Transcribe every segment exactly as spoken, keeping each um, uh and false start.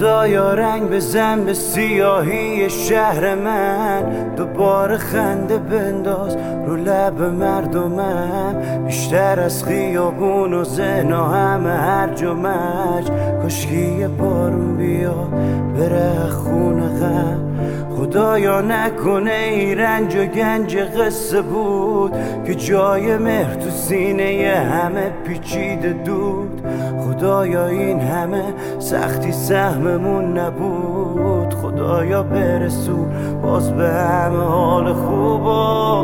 خدایا رنگ بزن به سیاهی شهر من، دوباره خنده بنداز رو لب مردمم، بیشتر از خیابون و زنا همه هرج و مرج. کاشکی بارون بیا بره خونه غم، خدایا نکنه این رنج و گنج قصه بود که جای مهر تو سینه همه پیچیده دود. خدایا این همه سختی سهممون نبود، خدایا برسون باز به همه حال خوبا.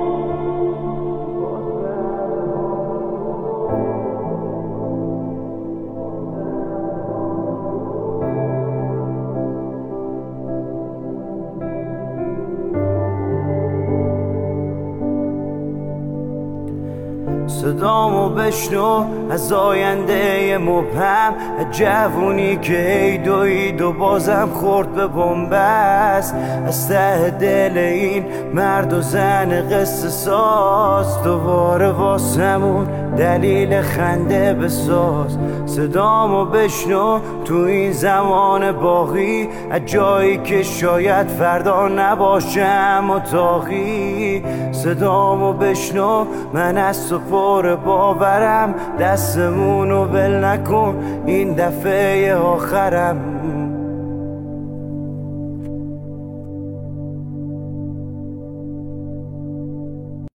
صدامو بشنو از آینده مبهم، جوونی که اید و اید و بازم خورد به بنبست. از ته دل این مرد و زن قصه ساز، دوباره واسمون دلیل خنده بساز. صدامو بشنو تو این زمان باقی، از جایی که شاید فردا نباشم متاقی. صدامو بشنو من از تو پر باورم، دستمونو ول نکن این دفعه آخرم.